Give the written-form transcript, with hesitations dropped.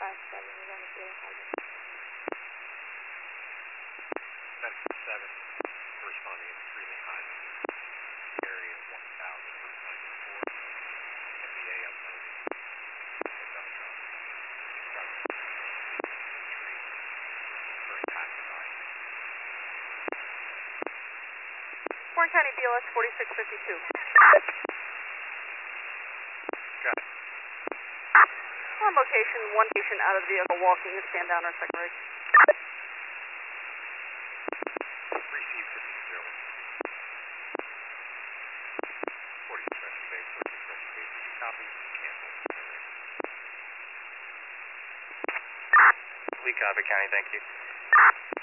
5-7 is on the field. 7 responding extremely high. Area 1,094. NBA uploading. Warren County BLS 4652. Got it. On location, one patient out of the vehicle walking to stand down our second rig. Receive 50-0. 40 investigate, 40 investigate. Did you copy? Cancel. We copy, County, thank you.